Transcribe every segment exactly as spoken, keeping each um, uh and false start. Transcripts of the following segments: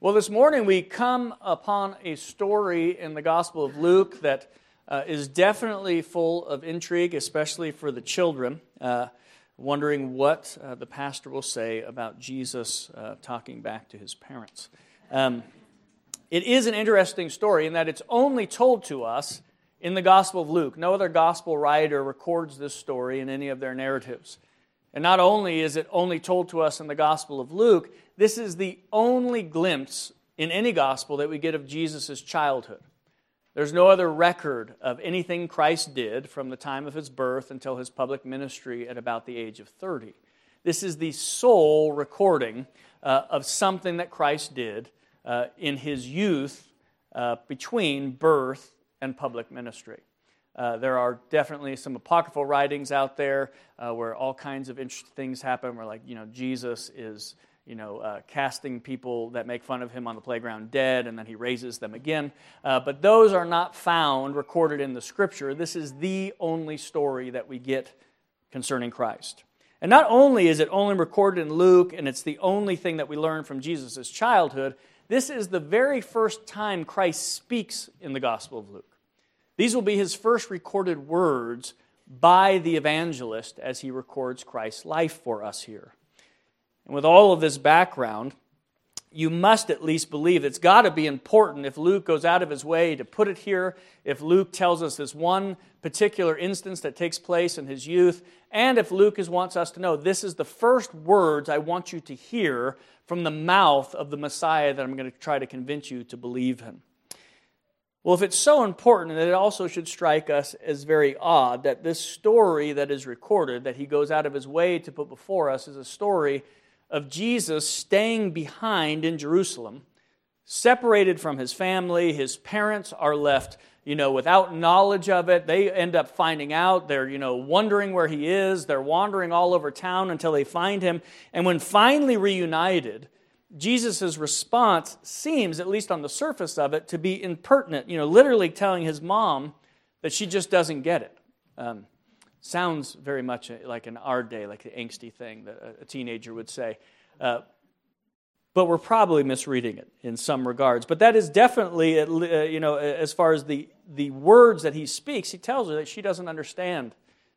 Well, this morning we come upon a story in the Gospel of Luke that uh, is definitely full of intrigue, especially for the children, uh, wondering what uh, the pastor will say about Jesus uh, talking back to his parents. Um, it is an interesting story in that it's only told to us in the Gospel of Luke. No other Gospel writer records this story in any of their narratives. And not only is it only told to us in the Gospel of Luke, this is the only glimpse in any gospel that we get of Jesus' childhood. There's no other record of anything Christ did from the time of his birth until his public ministry at about the age of thirty. This is the sole recording uh, of something that Christ did uh, in his youth uh, between birth and public ministry. Uh, there are definitely some apocryphal writings out there uh, where all kinds of interesting things happen, where like, you know, Jesus is, you know, uh, casting people that make fun of him on the playground dead, and then he raises them again. Uh, but those are not found recorded in the Scripture. This is the only story that we get concerning Christ. And not only is it only recorded in Luke, and it's the only thing that we learn from Jesus' childhood, this is the very first time Christ speaks in the Gospel of Luke. These will be his first recorded words by the evangelist as he records Christ's life for us here. And with all of this background, you must at least believe it's got to be important if Luke goes out of his way to put it here, if Luke tells us this one particular instance that takes place in his youth, and if Luke is, wants us to know this is the first words I want you to hear from the mouth of the Messiah that I'm going to try to convince you to believe in. Well, if it's so important, then it also should strike us as very odd that this story that is recorded, that he goes out of his way to put before us, is a story of Jesus staying behind in Jerusalem, separated from his family. His parents are left, you know, without knowledge of it. They end up finding out. They're, you know, wondering where he is. They're wandering all over town until they find him. And when finally reunited, Jesus' response seems, at least on the surface of it, to be impertinent, you know, literally telling his mom that she just doesn't get it. Um, sounds very much like in our day, like the angsty thing that a teenager would say. Uh, but we're probably misreading it in some regards. But that is definitely, uh, you know, as far as the, the words that he speaks, he tells her that she doesn't understand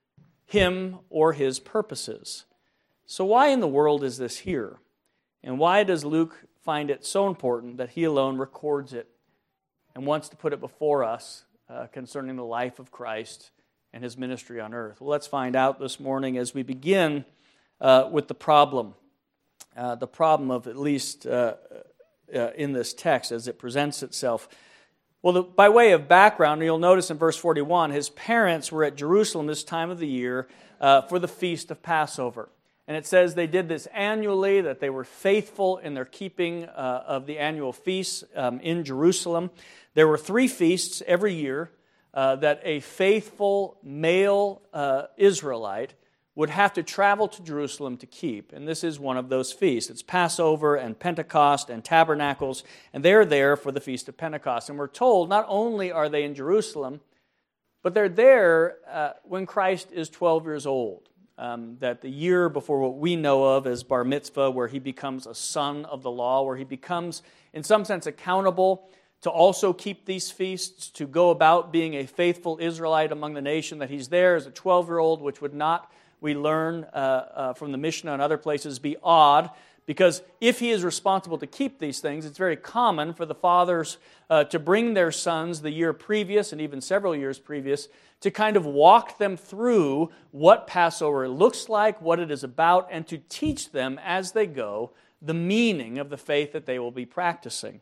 him or his purposes. So why in the world is this here? And why does Luke find it so important that he alone records it and wants to put it before us uh, concerning the life of Christ and his ministry on earth? Well, let's find out this morning as we begin uh, with the problem. Uh, the problem of at least uh, uh, in this text as it presents itself. Well, the, by way of background, you'll notice in verse forty-one, his parents were at Jerusalem this time of the year uh, for the feast of Passover. And it says they did this annually, that they were faithful in their keeping uh, of the annual feasts um, in Jerusalem. There were three feasts every year uh, that a faithful male uh, Israelite would have to travel to Jerusalem to keep. And this is one of those feasts. It's Passover and Pentecost and Tabernacles, and they're there for the Feast of Pentecost. And we're told not only are they in Jerusalem, but they're there uh, when Christ is twelve years old. Um, that the year before what we know of as bar mitzvah, where he becomes a son of the law, where he becomes, in some sense, accountable to also keep these feasts, to go about being a faithful Israelite among the nation, that he's there as a twelve-year-old, which would not, we learn uh, uh, from the Mishnah and other places, be odd, because if he is responsible to keep these things, it's very common for the fathers uh, to bring their sons the year previous, and even several years previous, to kind of walk them through what Passover looks like, what it is about, and to teach them as they go the meaning of the faith that they will be practicing.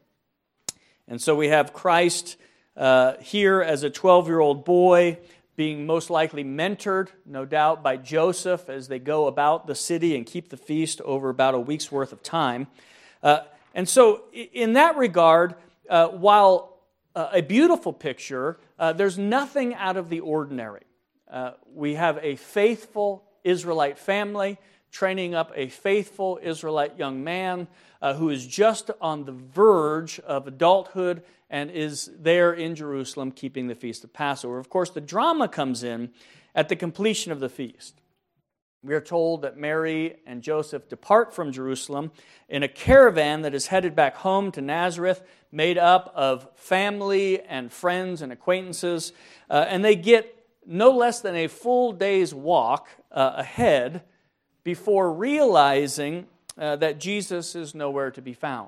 And so we have Christ uh, here as a twelve-year-old boy, being most likely mentored, no doubt, by Joseph as they go about the city and keep the feast over about a week's worth of time. Uh, and so in that regard, uh, while uh, a beautiful picture, uh, there's nothing out of the ordinary. Uh, we have a faithful Israelite family training up a faithful Israelite young man uh, who is just on the verge of adulthood and is there in Jerusalem keeping the Feast of Passover. Of course, the drama comes in at the completion of the feast. We are told that Mary and Joseph depart from Jerusalem in a caravan that is headed back home to Nazareth, made up of family and friends and acquaintances, uh, and they get no less than a full day's walk uh, ahead before realizing uh, that Jesus is nowhere to be found.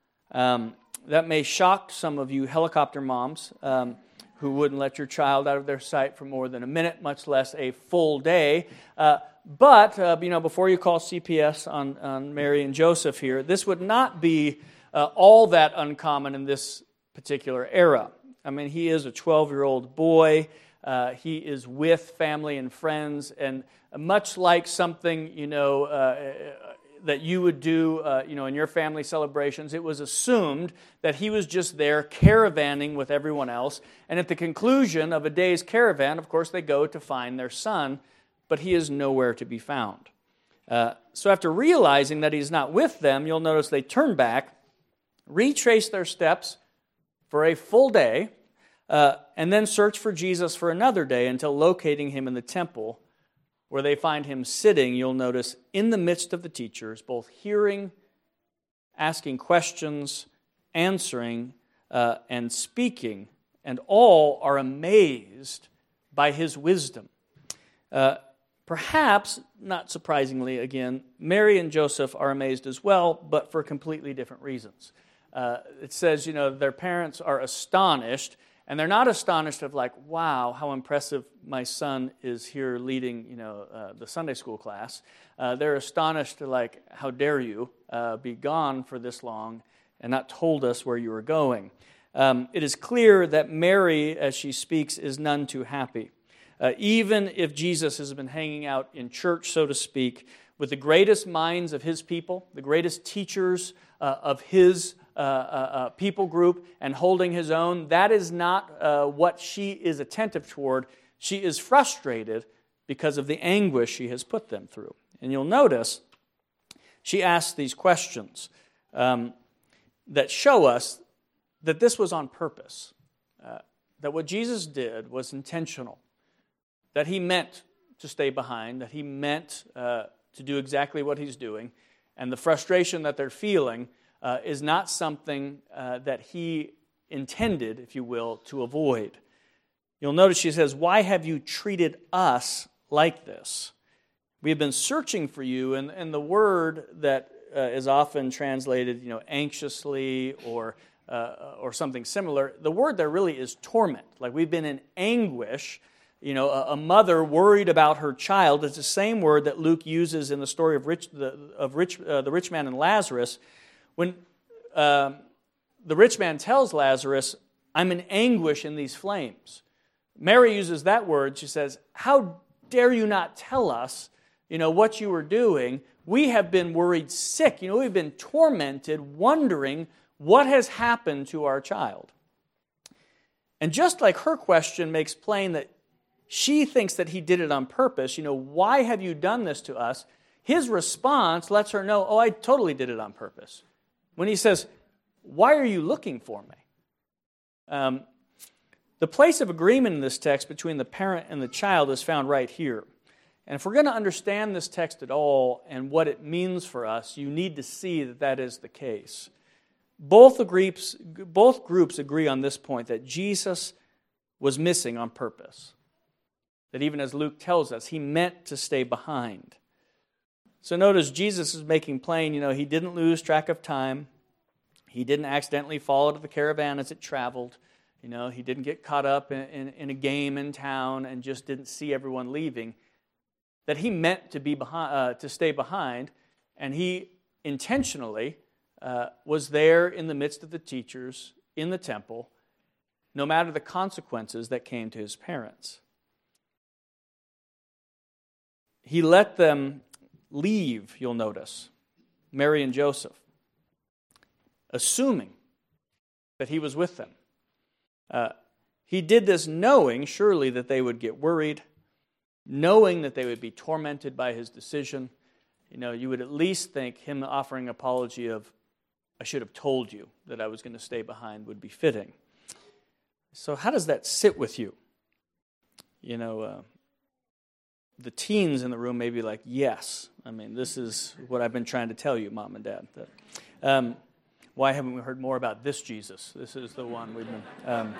Um, that may shock some of you helicopter moms um, who wouldn't let your child out of their sight for more than a minute, much less a full day. Uh, but, uh, you know, before you call C P S on, on Mary and Joseph here, this would not be uh, all that uncommon in this particular era. I mean, he is a twelve-year-old boy. Uh, he is with family and friends, and much like something, you know, uh, that you would do, uh, you know, in your family celebrations, it was assumed that he was just there caravanning with everyone else. And at the conclusion of a day's caravan, of course, they go to find their son, but he is nowhere to be found. Uh, so after realizing that he's not with them, you'll notice they turn back, retrace their steps for a full day, uh, and then search for Jesus for another day until locating him in the temple, where they find him sitting, you'll notice, in the midst of the teachers, both hearing, asking questions, answering, uh, and speaking, and all are amazed by his wisdom. Uh, perhaps, not surprisingly again, Mary and Joseph are amazed as well, but for completely different reasons. Uh, it says, you know, their parents are astonished, and they're not astonished of like, wow, how impressive my son is here leading, you know, uh, the Sunday school class. Uh, they're astonished to like, how dare you uh, be gone for this long and not told us where you were going. Um, it is clear that Mary, as she speaks, is none too happy. Uh, even if Jesus has been hanging out in church, so to speak, with the greatest minds of his people, the greatest teachers uh, of his Uh, uh, uh, people group, and holding his own, that is not uh, what she is attentive toward. She is frustrated because of the anguish she has put them through. And you'll notice she asks these questions um, that show us that this was on purpose, uh, that what Jesus did was intentional, that he meant to stay behind, that he meant uh, to do exactly what he's doing, and the frustration that they're feeling Uh, is not something uh, that he intended, if you will, to avoid. You'll notice she says, "Why have you treated us like this? We have been searching for you," and, and the word that uh, is often translated, you know, anxiously or uh, or something similar, the word there really is torment. Like we've been in anguish. You know, a, a mother worried about her child. It's the same word that Luke uses in the story of rich the, of rich uh, the rich man and Lazarus. When uh, the rich man tells Lazarus, "I'm in anguish in these flames," Mary uses that word. She says, "How dare you not tell us, you know, what you were doing? We have been worried sick. You know, we've been tormented, wondering what has happened to our child." And just like her question makes plain that she thinks that he did it on purpose, you know, "Why have you done this to us?" His response lets her know, "Oh, I totally did it on purpose." When he says, "Why are you looking for me?" Um, the place of agreement in this text between the parent and the child is found right here. And if we're going to understand this text at all and what it means for us, you need to see that that is the case. Both the groups, both groups agree on this point, that Jesus was missing on purpose. That even as Luke tells us, he meant to stay behind. So notice Jesus is making plain, you know, he didn't lose track of time. He didn't accidentally fall out of the caravan as it traveled. You know, he didn't get caught up in, in, in a game in town and just didn't see everyone leaving. That he meant to be behind, uh, to stay behind, and he intentionally uh, was there in the midst of the teachers in the temple, no matter the consequences that came to his parents. He let them leave, you'll notice, Mary and Joseph, assuming that he was with them. Uh, he did this knowing, surely, that they would get worried, knowing that they would be tormented by his decision. You know, you would at least think him offering apology of, "I should have told you that I was going to stay behind," would be fitting. So how does that sit with you? You know, uh, the teens in the room may be like, yes. I mean, this is what I've been trying to tell you, Mom and Dad. That, um, why haven't we heard more about this Jesus? This is the one we've been... Um,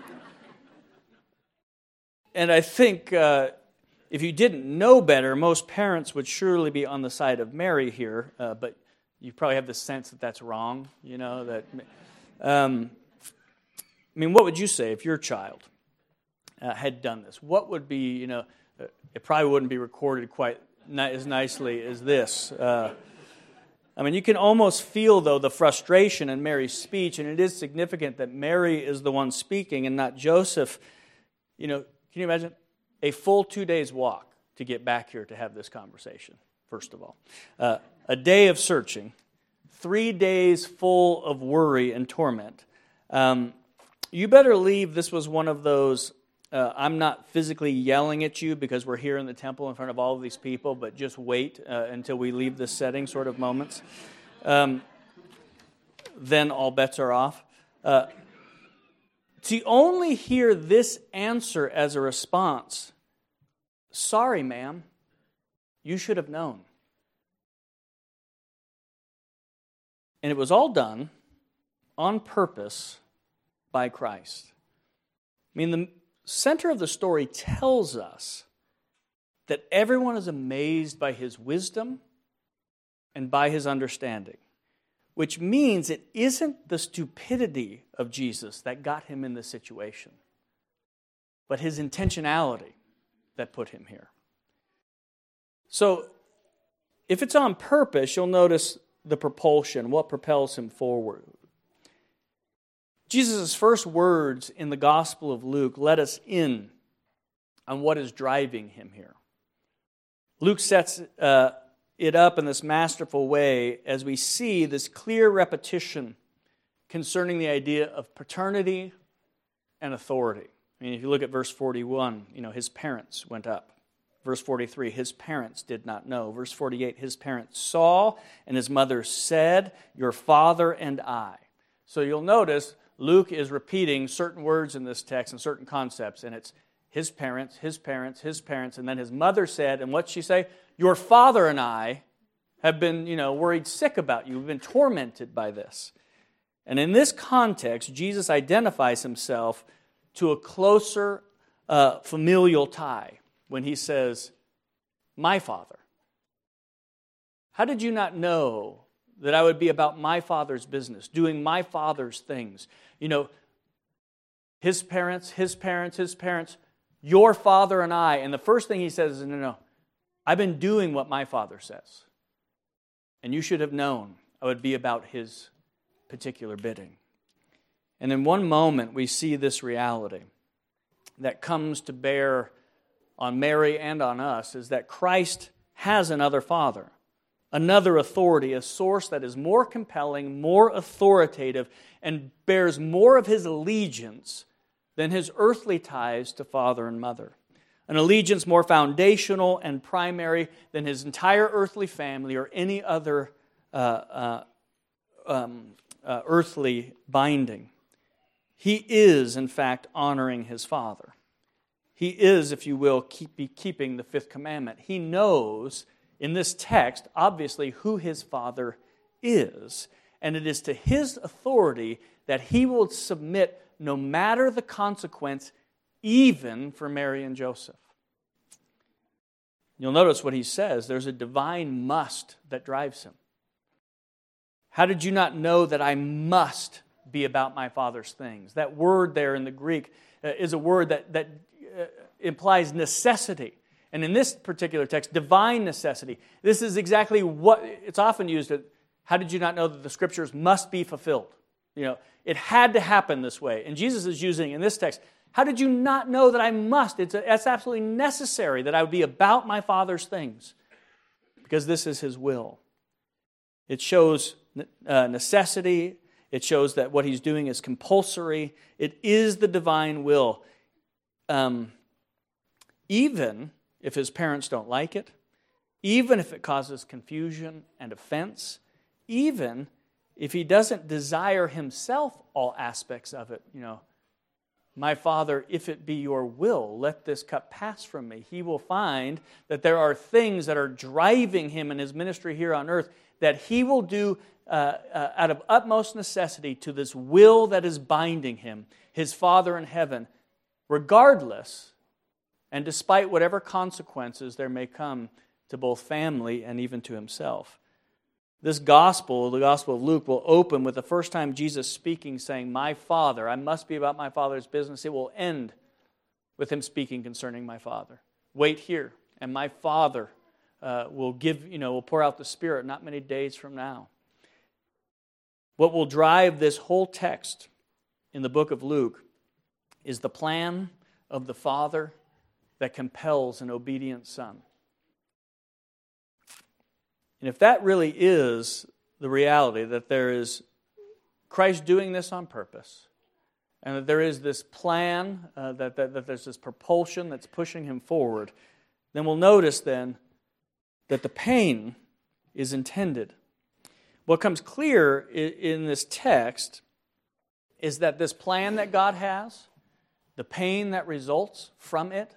and I think uh, if you didn't know better, most parents would surely be on the side of Mary here, uh, but you probably have the sense that that's wrong, you know, that... Um, I mean, what would you say if your child uh, had done this? What would be, you know, uh, it probably wouldn't be recorded quite ni- as nicely as this. Uh, I mean, you can almost feel, though, the frustration in Mary's speech, and it is significant that Mary is the one speaking and not Joseph. You know, can you imagine a full two days walk to get back here to have this conversation, first of all? Uh, a day of searching, three days full of worry and torment. Um, you better leave this was one of those, uh, I'm not physically yelling at you because we're here in the temple in front of all of these people, but just wait uh, until we leave this setting sort of moments. Um, then all bets are off. Uh, to only hear this answer as a response, sorry, ma'am, you should have known. And it was all done on purpose by Christ. I mean, the center of the story tells us that everyone is amazed by his wisdom and by his understanding, which means it isn't the stupidity of Jesus that got him in this situation, but his intentionality that put him here. So, if it's on purpose, you'll notice the propulsion, what propels him forward. Jesus' first words in the Gospel of Luke let us in on what is driving him here. Luke sets uh, it up in this masterful way as we see this clear repetition concerning the idea of paternity and authority. I mean, if you look at verse forty-one, you know, his parents went up. Verse forty-three, his parents did not know. Verse forty-eight, his parents saw, and his mother said, your father and I. So you'll notice Luke is repeating certain words in this text and certain concepts, and it's his parents, his parents, his parents, and then his mother said, and what'd she say? Your father and I have been, you know, worried sick about you. We've been tormented by this. And in this context, Jesus identifies himself to a closer uh, familial tie when he says, my father. How did you not know that I would be about my father's business, doing my father's things? You know, his parents, his parents, his parents, your father and I. And the first thing he says is, no, no, I've been doing what my father says. And you should have known I would be about his particular bidding. And in one moment, we see this reality that comes to bear on Mary and on us, is that Christ has another father, another authority, a source that is more compelling, more authoritative, and bears more of his allegiance than his earthly ties to father and mother. An allegiance more foundational and primary than his entire earthly family or any other uh, uh, um, uh, earthly binding. He is, in fact, honoring his father. He is, if you will, keep, keeping the fifth commandment. He knows in this text, obviously, who his father is. And it is to his authority that he will submit no matter the consequence, even for Mary and Joseph. You'll notice what he says. There's a divine must that drives him. How did you not know that I must be about my Father's things? That word there in the Greek uh, is a word that, that uh, implies necessity. And in this particular text, divine necessity. This is exactly what, it's often used, at, how did you not know that the Scriptures must be fulfilled? You know, it had to happen this way. And Jesus is using in this text, how did you not know that I must? It's, a, it's absolutely necessary that I would be about my Father's things. Because this is His will. It shows uh, necessity. It shows that what He's doing is compulsory. It is the divine will. Um, even if His parents don't like it, even if it causes confusion and offense, even if He doesn't desire Himself all aspects of it, you know, My Father, if it be your will, let this cup pass from me. He will find that there are things that are driving him in his ministry here on earth that he will do uh, uh, out of utmost necessity to this will that is binding him, his Father in heaven, regardless and despite whatever consequences there may come to both family and even to himself. This gospel, the Gospel of Luke, will open with the first time Jesus speaking, saying, my Father, I must be about my Father's business. It will end with him speaking concerning my Father. Wait here, and my Father uh, will give, you know, will pour out the Spirit not many days from now. What will drive this whole text in the book of Luke is the plan of the Father that compels an obedient Son. And if that really is the reality, that there is Christ doing this on purpose, and that there is this plan, uh, that, that, that there's this propulsion that's pushing him forward, then we'll notice then that the pain is intended. What comes clear in, in this text is that this plan that God has, the pain that results from it,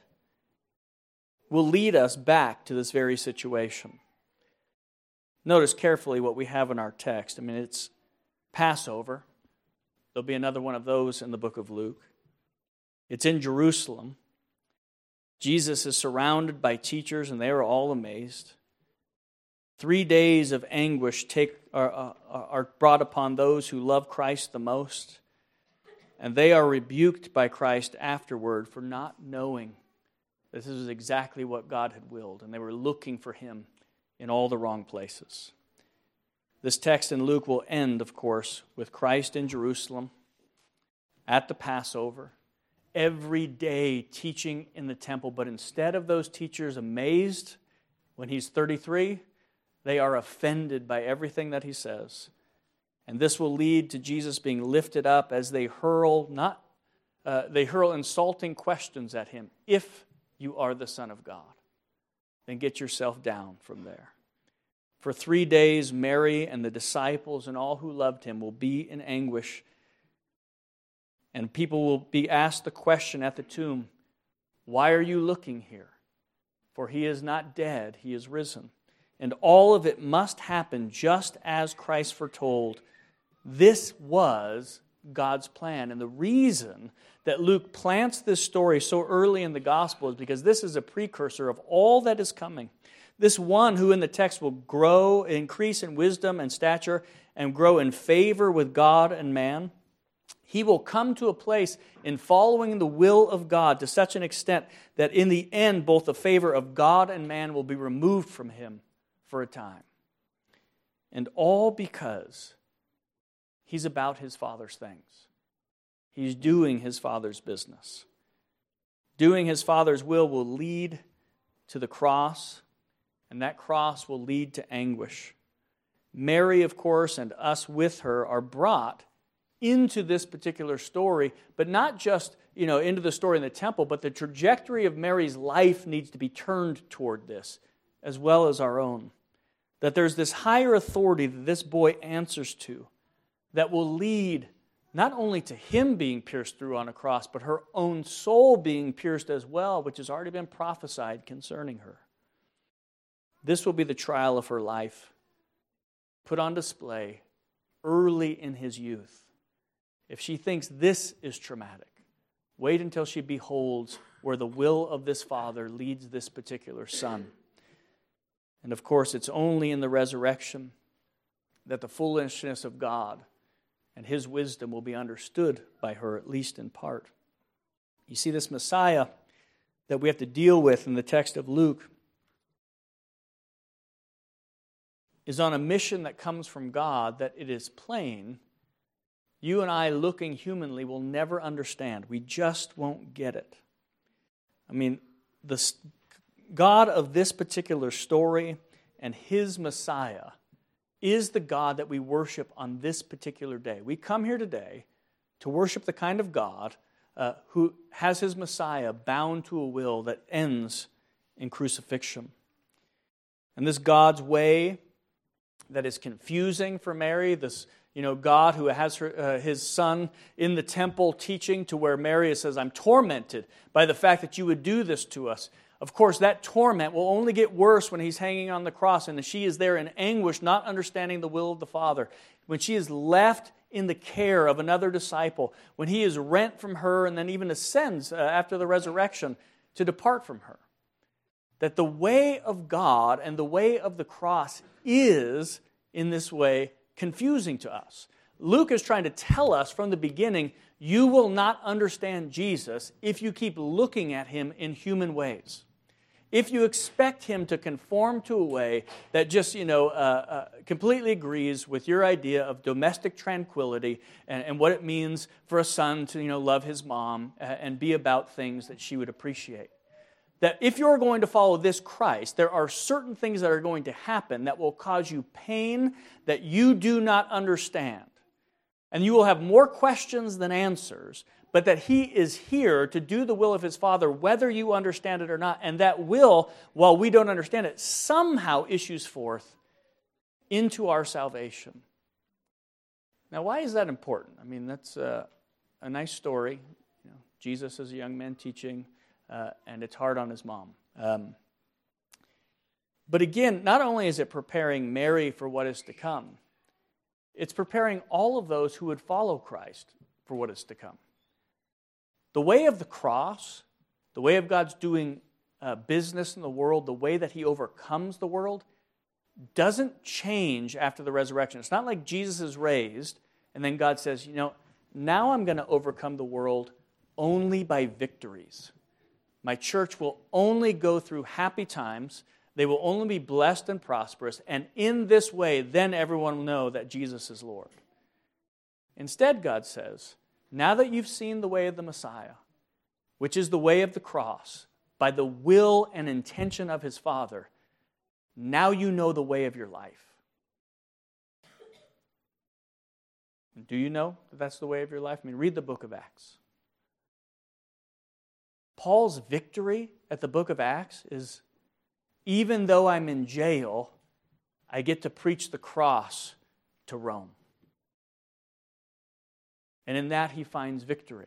will lead us back to this very situation. Notice carefully what we have in our text. I mean, it's Passover. There'll be another one of those in the book of Luke. It's in Jerusalem. Jesus is surrounded by teachers, and they are all amazed. Three days of anguish take are, are, are brought upon those who love Christ the most, and they are rebuked by Christ afterward for not knowing that this is exactly what God had willed, and they were looking for him in all the wrong places. This text in Luke will end, of course, with Christ in Jerusalem at the Passover, every day teaching in the temple. But instead of those teachers amazed when he's thirty-three, they are offended by everything that he says. And this will lead to Jesus being lifted up as they hurl not uh, they hurl insulting questions at him. If you are the Son of God, then get yourself down from there. For three days, Mary and the disciples and all who loved him will be in anguish. And people will be asked the question at the tomb, why are you looking here? For he is not dead, he is risen. And all of it must happen just as Christ foretold. This was God's plan. And the reason that Luke plants this story so early in the gospel is because this is a precursor of all that is coming. This one who in the text will grow, increase in wisdom and stature, and grow in favor with God and man, he will come to a place in following the will of God to such an extent that in the end both the favor of God and man will be removed from him for a time. And all because he's about his Father's things. He's doing his Father's business. Doing his Father's will will lead to the cross, and that cross will lead to anguish. Mary, of course, and us with her are brought into this particular story, but not just, you know, into the story in the temple, but the trajectory of Mary's life needs to be turned toward this, as well as our own. That there's this higher authority that this boy answers to that will lead not only to him being pierced through on a cross, but her own soul being pierced as well, which has already been prophesied concerning her. This will be the trial of her life, put on display early in his youth. If she thinks this is traumatic, wait until she beholds where the will of this Father leads this particular son. And of course, it's only in the resurrection that the foolishness of God and his wisdom will be understood by her, at least in part. You see, this Messiah that we have to deal with in the text of Luke is on a mission that comes from God that it is plain you and I, looking humanly, will never understand. We just won't get it. I mean, the God of this particular story and his Messiah is the God that we worship on this particular day. We come here today to worship the kind of God uh, who has his Messiah bound to a will that ends in crucifixion. And this God's way that is confusing for Mary, this you know, God who has her, uh, his son in the temple teaching, to where Mary says, I'm tormented by the fact that you would do this to us. Of course, that torment will only get worse when he's hanging on the cross and she is there in anguish, not understanding the will of the Father. When she is left in the care of another disciple, when he is rent from her and then even ascends uh, after the resurrection to depart from her. That the way of God and the way of the cross is, in this way, confusing to us. Luke is trying to tell us from the beginning, you will not understand Jesus if you keep looking at him in human ways. If you expect him to conform to a way that just, you know, uh, uh, completely agrees with your idea of domestic tranquility and, and what it means for a son to, you know, love his mom uh, and be about things that she would appreciate. That if you're going to follow this Christ, there are certain things that are going to happen that will cause you pain that you do not understand. And you will have more questions than answers, but that he is here to do the will of his Father, whether you understand it or not. And that will, while we don't understand it, somehow issues forth into our salvation. Now, why is that important? I mean, that's a, a nice story. You know, Jesus as a young man teaching, uh, and it's hard on his mom. Um, but again, not only is it preparing Mary for what is to come, it's preparing all of those who would follow Christ for what is to come. The way of the cross, the way of God's doing uh, business in the world, the way that he overcomes the world, doesn't change after the resurrection. It's not like Jesus is raised and then God says, you know, now I'm going to overcome the world only by victories. My church will only go through happy times. They will only be blessed and prosperous. And in this way, then everyone will know that Jesus is Lord. Instead, God says, now that you've seen the way of the Messiah, which is the way of the cross, by the will and intention of his Father, now you know the way of your life. Do you know that that's the way of your life? I mean, read the book of Acts. Paul's victory at the book of Acts is, even though I'm in jail, I get to preach the cross to Rome. And in that, he finds victory.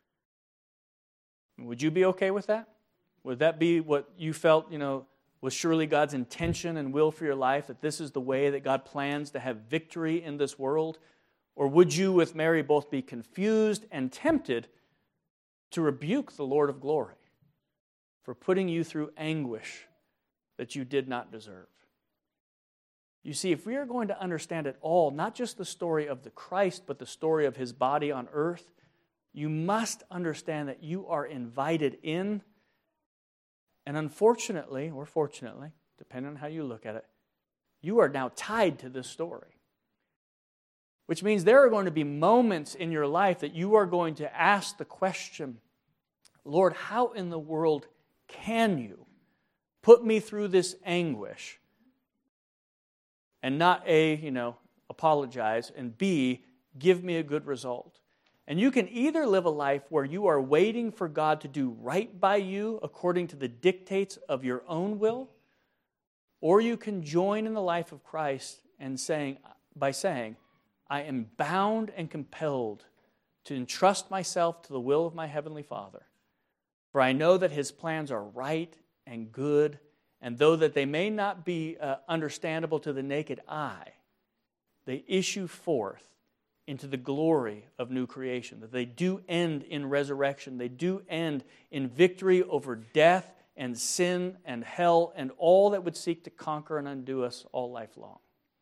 Would you be okay with that? Would that be what you felt, you know, was surely God's intention and will for your life, that this is the way that God plans to have victory in this world? Or would you, with Mary, both be confused and tempted to rebuke the Lord of glory for putting you through anguish that you did not deserve? You see, if we are going to understand at all, not just the story of the Christ, but the story of his body on earth, you must understand that you are invited in. And unfortunately, or fortunately, depending on how you look at it, you are now tied to this story. Which means there are going to be moments in your life that you are going to ask the question, Lord, how in the world can you put me through this anguish and not A, you know, apologize, and B, give me a good result? And you can either live a life where you are waiting for God to do right by you according to the dictates of your own will, or you can join in the life of Christ and saying, by saying, I am bound and compelled to entrust myself to the will of my Heavenly Father. For I know that his plans are right and good, and though that they may not be uh, understandable to the naked eye, they issue forth into the glory of new creation, that they do end in resurrection. They do end in victory over death and sin and hell and all that would seek to conquer and undo us all life long.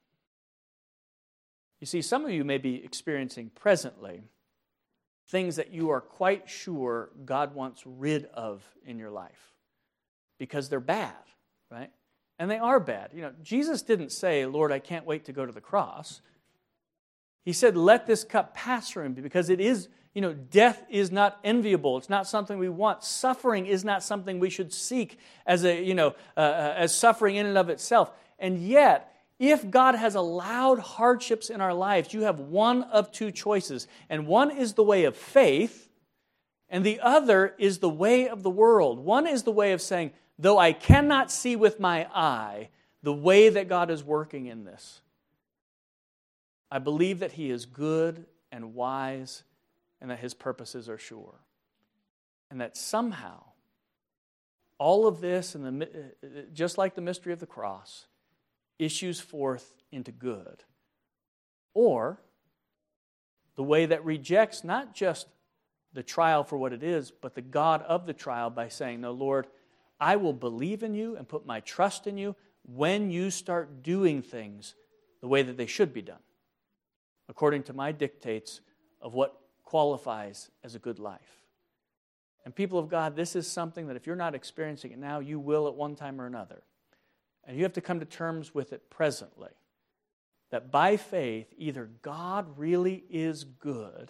You see, some of you may be experiencing presently things that you are quite sure God wants rid of in your life because they're bad, right? And they are bad. You know, Jesus didn't say, Lord, I can't wait to go to the cross. He said, let this cup pass from me, because it is, you know, death is not enviable. It's not something we want. Suffering is not something we should seek as a, you know, uh, as suffering in and of itself. And yet, if God has allowed hardships in our lives, you have one of two choices. And one is the way of faith, and the other is the way of the world. One is the way of saying, though I cannot see with my eye the way that God is working in this, I believe that He is good and wise and that His purposes are sure. And that somehow, all of this, and the, just like the mystery of the cross, issues forth into good. Or the way that rejects not just the trial for what it is, but the God of the trial by saying, no, Lord, I will believe in you and put my trust in you when you start doing things the way that they should be done, according to my dictates of what qualifies as a good life. And people of God, this is something that if you're not experiencing it now, you will at one time or another. And you have to come to terms with it presently. That by faith, either God really is good,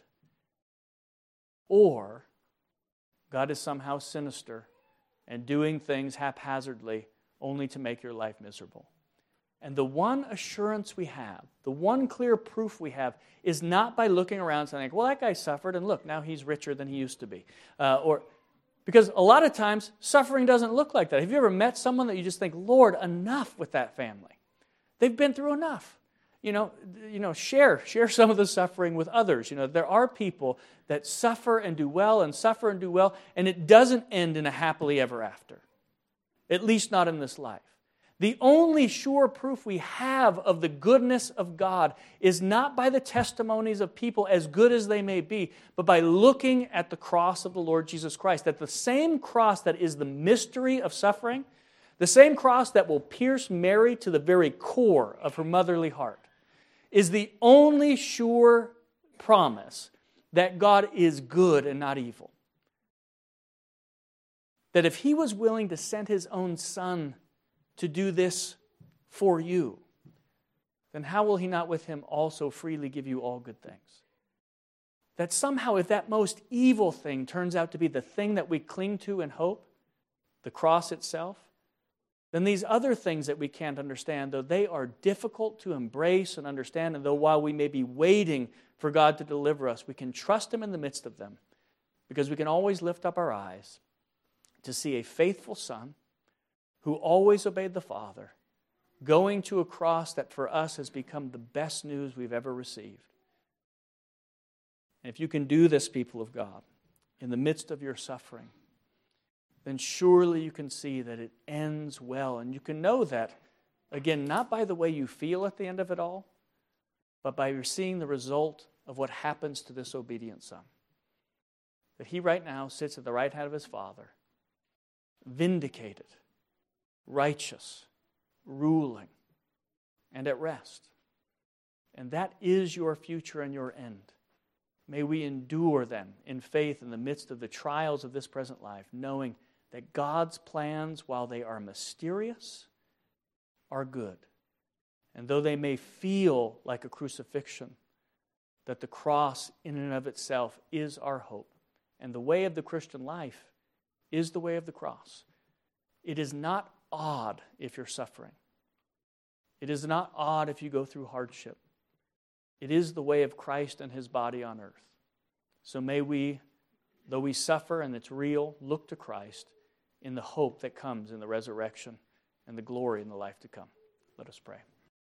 or God is somehow sinister and doing things haphazardly only to make your life miserable. And the one assurance we have, the one clear proof we have, is not by looking around and saying, well, that guy suffered, and look, now he's richer than he used to be. Uh, or because a lot of times, suffering doesn't look like that. Have you ever met someone that you just think, Lord, enough with that family? They've been through enough. You know, you know, share, share some of the suffering with others. You know, there are people that suffer and do well and suffer and do well, and it doesn't end in a happily ever after. At least not in this life. The only sure proof we have of the goodness of God is not by the testimonies of people, as good as they may be, but by looking at the cross of the Lord Jesus Christ. That the same cross that is the mystery of suffering, the same cross that will pierce Mary to the very core of her motherly heart, is the only sure promise that God is good and not evil. That if He was willing to send His own Son to do this for you, then how will He not with Him also freely give you all good things? That somehow if that most evil thing turns out to be the thing that we cling to and hope, the cross itself, then these other things that we can't understand, though they are difficult to embrace and understand, and though while we may be waiting for God to deliver us, we can trust Him in the midst of them, because we can always lift up our eyes to see a faithful Son who always obeyed the Father, going to a cross that for us has become the best news we've ever received. And if you can do this, people of God, in the midst of your suffering, then surely you can see that it ends well. And you can know that, again, not by the way you feel at the end of it all, but by seeing the result of what happens to this obedient Son. That He right now sits at the right hand of His Father, vindicated, righteous, ruling, and at rest. And that is your future and your end. May we endure then in faith in the midst of the trials of this present life, knowing that God's plans, while they are mysterious, are good. And though they may feel like a crucifixion, that the cross in and of itself is our hope. And the way of the Christian life is the way of the cross. It is not odd if you're suffering. It is not odd if you go through hardship. It is the way of Christ and His body on earth. So may we, though we suffer and it's real, look to Christ in the hope that comes in the resurrection and the glory in the life to come. Let us pray.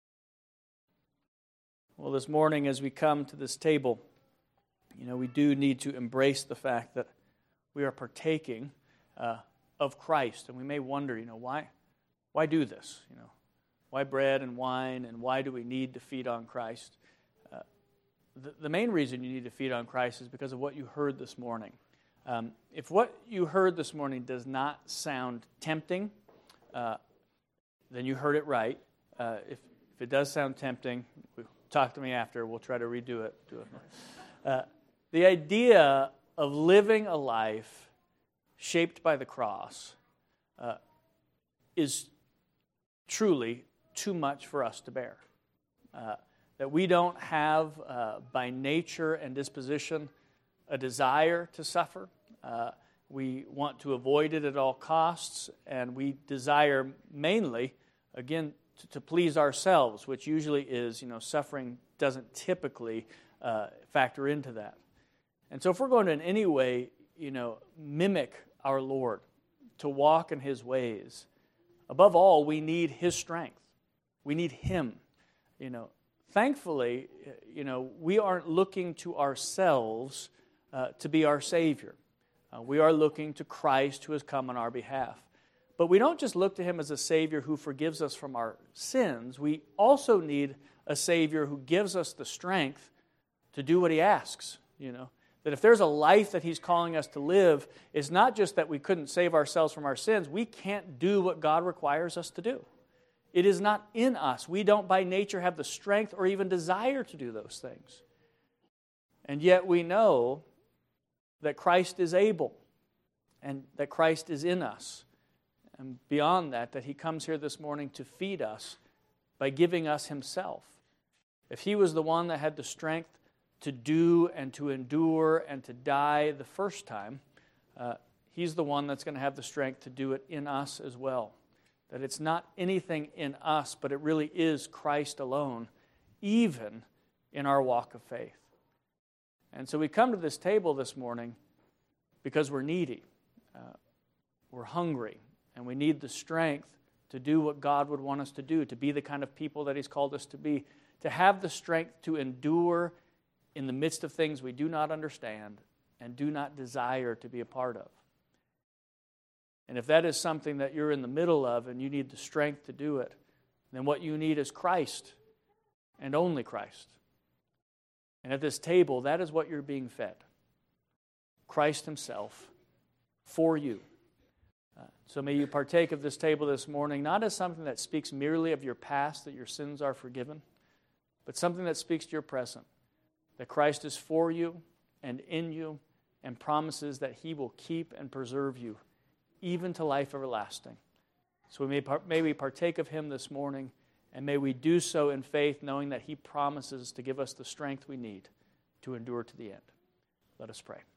Well, this morning as we come to this table, you know, we do need to embrace the fact that we are partaking uh, of Christ. And we may wonder, you know, why, why do this? You know, why bread and wine, and why do we need to feed on Christ? Uh, the, the main reason you need to feed on Christ is because of what you heard this morning. Um, if what you heard this morning does not sound tempting, uh, then you heard it right. Uh, if, if it does sound tempting, talk to me after. We'll try to redo it. Do it. Uh, the idea of living a life shaped by the cross uh, is truly too much for us to bear. Uh, that we don't have, uh, by nature and disposition, a desire to suffer. Uh, we want to avoid it at all costs, and we desire mainly, again, to, to please ourselves, which usually is, you know, suffering doesn't typically uh, factor into that. And so if we're going to in any way, you know, mimic our Lord, to walk in His ways, above all, we need His strength. We need Him, you know, thankfully, you know, we aren't looking to ourselves uh, to be our Savior. Uh, we are looking to Christ who has come on our behalf. But we don't just look to Him as a Savior who forgives us from our sins. We also need a Savior who gives us the strength to do what He asks, you know. That if there's a life that He's calling us to live, it's not just that we couldn't save ourselves from our sins. We can't do what God requires us to do. It is not in us. We don't by nature have the strength or even desire to do those things. And yet we know that Christ is able and that Christ is in us. And beyond that, that He comes here this morning to feed us by giving us Himself. If He was the one that had the strength to do and to endure and to die the first time, uh, He's the one that's going to have the strength to do it in us as well. That it's not anything in us, but it really is Christ alone, even in our walk of faith. And so we come to this table this morning because we're needy, uh, we're hungry, and we need the strength to do what God would want us to do, to be the kind of people that He's called us to be, to have the strength to endure in the midst of things we do not understand and do not desire to be a part of. And if that is something that you're in the middle of and you need the strength to do it, then what you need is Christ and only Christ. And at this table, that is what you're being fed. Christ Himself for you. Uh, so may you partake of this table this morning, not as something that speaks merely of your past, that your sins are forgiven, but something that speaks to your present, that Christ is for you and in you and promises that He will keep and preserve you even to life everlasting. So we may, par- may we partake of Him this morning, and may we do so in faith, knowing that He promises to give us the strength we need to endure to the end. Let us pray.